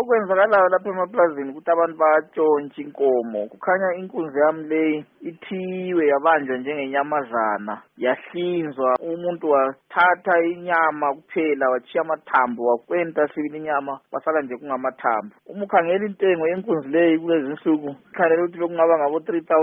okwenzakalayo lapha emaplazini ukuthi abantu bayatshontsha inkomo. Kukhanya inkunzi yami le ithiwe yabanjwa njengenyamazana, yahlinzwa, umuntu wathatha inyama kuphela wachiya amathambo wakwenta sibili inyama wasala nje kungamathambo. Uma ukhangela intengo yenkunzi leyi kulezi insuku khanele ukuthi bekungaba ngabo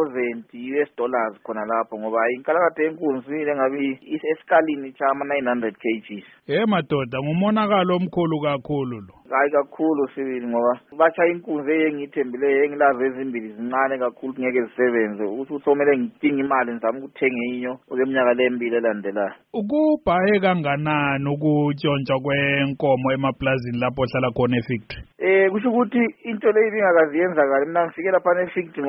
$3,000 khona lapho, ngoba inkalakatha yenkunzi lengabe esikalini chama 900 kgs. Madoda ngumonakalo omkhulu kakhulu lo. Hayi kakhulu sibili, ngoba batsha inkunzi engiyithembileyo engilazo ezimbili zincane kakhulu ngeke zisebenze ukuthi usomele ngidinga imali ngizama ukuthenga inyo okweminyaka le2 elandelayo. Ukubhaye kanganani ukutshontsha kwenkomo emaplazini lapho ohlala khona efactory? Kusho ukuthi into leyo ibingakazi yenzakala. Mina ngifike lapha efactory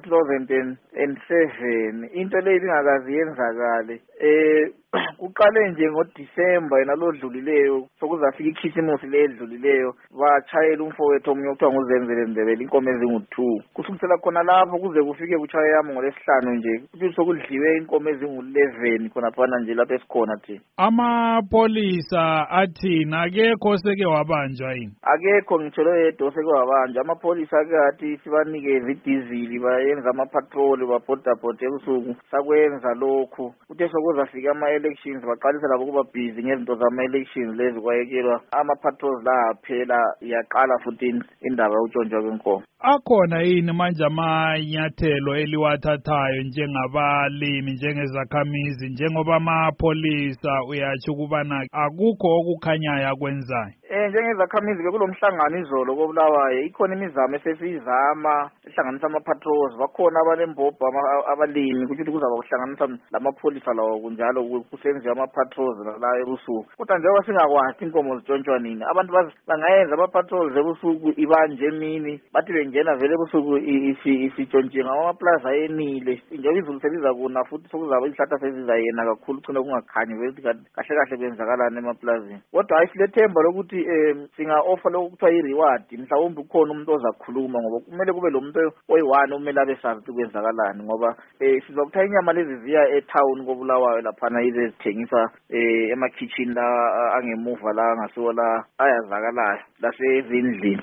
ngo-2007. Into leyo ibingakazi yenzakale. Kuqale nje ngoDisemba nalodlulileyo sokuzafika ikhisimusi ledlulileyo bachayela umfowethu omunye okuthiwa nguZenzele Ndebele inkomo ezingu2. Kusukisela khona lapho kuze kufike kuchaye yami ngoLesihlanu nje kuthi sokudliwe inkomo ezingu11 khona phana nje lapho esikhona thina. Amapolisa athina akekho seke wabanjwa yini? Akekho ngitsho lo yedwa seke wabanjwa. Amapolisa ake athi sibanikeze idizili bayenza ama-patrol babhodabhode ebusuku sakwenza lokhu. Kuthe sokuzafika elections baqalisa labo kuba busy ngezinto zama-elections lezi kwayekelwa ama-patrols la phela yaqala futhi indaba yokutshontshwa kwenkomo. Akhona yini manje amanyathelo eliwathathayo njengabalimi njengezakhamizi njengoba amapolisa uyatsho ukubana akukho okukhanyayo akwenzayo? Njengezakhamizi bekulomhlangano izolo koBulawayo ikhona imizamo esesiyizama ehlanganisa ama-patrols bakhona abanembhobho abalimi ukuthi kuzaba kuhlanganisa lamapholisa lawo kunjalo kusenziwa ama-patrols la ebusuku. Kodwa njengoba singakwazi inkomo zitshontshwa nini abantu bangayenza ama-patrols ebusuku ibanje emini bathi bengena vele ebusuku isitshontshiwe ngamaplaza ayenile njengoba izulu selizakuna futhi sokuzaba izihlahla sezizayena kakhulu kucina kungakhanyi vele kahle kahle kwenzakalani emaplazini. Kodwa hayi silethemba lokuthi singa-offer lokhu kuthiwa i-reward mhlawumbe ukhona umuntu ozakhuluma ngoba kumele kube lo muntu oyi-1 omele abe sazi ukuthi kwenzakalani ngoba siza kuthatha inyama lezi ziya etown koBulawayo laphana yize zithengisa emakhitchini la angemuva la ngasiwo la ayazakalayo lasezindlini.